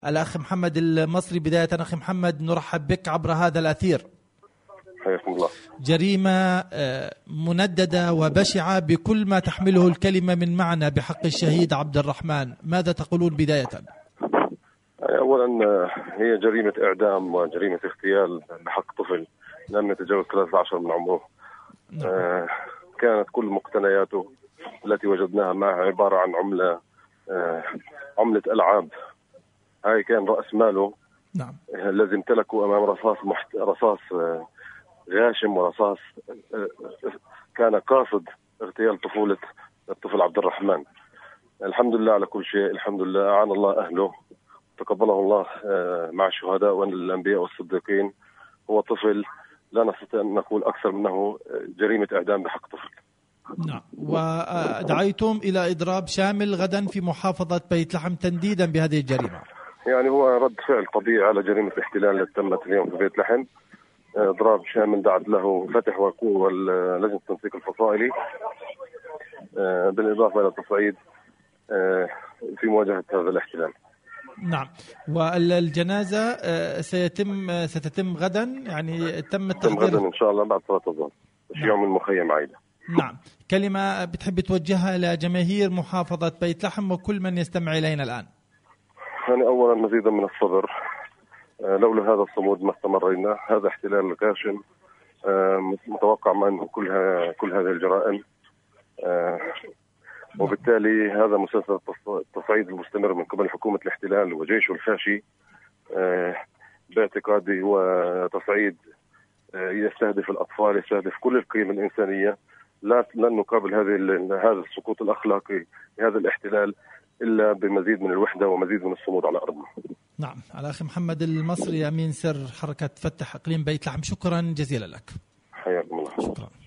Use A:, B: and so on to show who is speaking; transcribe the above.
A: الأخ محمد المصري، بداية أخي محمد نرحب بك عبر هذا الأثير.
B: حياكم الله.
A: جريمة منددة وبشعة بكل ما تحمله الكلمة من معنى بحق الشهيد عبد الرحمن، ماذا تقولون بداية؟
B: أولا هي جريمة إعدام وجريمة اغتيال بحق طفل لم يتجاوز 13 من عمره. كانت كل مقتنياته التي وجدناها معه عبارة عن عملة ألعاب. هاي كان رأس ماله.
A: نعم.
B: الذي امتلكه أمام رصاص غاشم ورصاص كان قاصد اغتيال طفولة الطفل عبد الرحمن. الحمد لله على كل شيء، الحمد لله، أعان الله أهله، تقبله الله مع الشهداء والأنبياء والصديقين. هو طفل لا نستطيع أن نقول أكثر منه جريمة إعدام بحق طفل.
A: نعم. ودعيتم إلى إضراب شامل غدا في محافظة بيت لحم تنديدا بهذه الجريمة.
B: يعني هو رد فعل طبيعي على جريمة الاحتلال التي تمت اليوم في بيت لحم. إضراب شامل دعت له فتح وقوة ولجنة التنسيق الفصائلي، بالإضافة إلى التصعيد في مواجهة هذا الاحتلال.
A: نعم. والجنازة ستتم غدا، يعني تم التحضير
B: غدا إن شاء الله بعد صلاة الظهر.
A: نعم.
B: يوم المخيم عائلة.
A: نعم. كلمة بتحب توجهها لجماهير محافظة بيت لحم وكل من يستمع إلينا الآن؟
B: يعني أولا مزيدا من الصبر، لولا هذا الصمود ما استمرينا. هذا احتلال غاشم متوقع منه كل هذه الجرائم، وبالتالي هذا مسلسل التصعيد المستمر من قبل حكومة الاحتلال وجيشه الفاشي باعتقادي هو تصعيد يستهدف الأطفال، يستهدف كل القيم الإنسانية. لن نقابل هذا السقوط الأخلاقي لهذا الاحتلال إلا بمزيد من الوحدة ومزيد من الصمود على أرضنا.
A: نعم. الأخ محمد المصري أمين سر حركة فتح إقليم بيت لحم، شكرا جزيلا لك.
B: حياكم الله.
A: شكرا.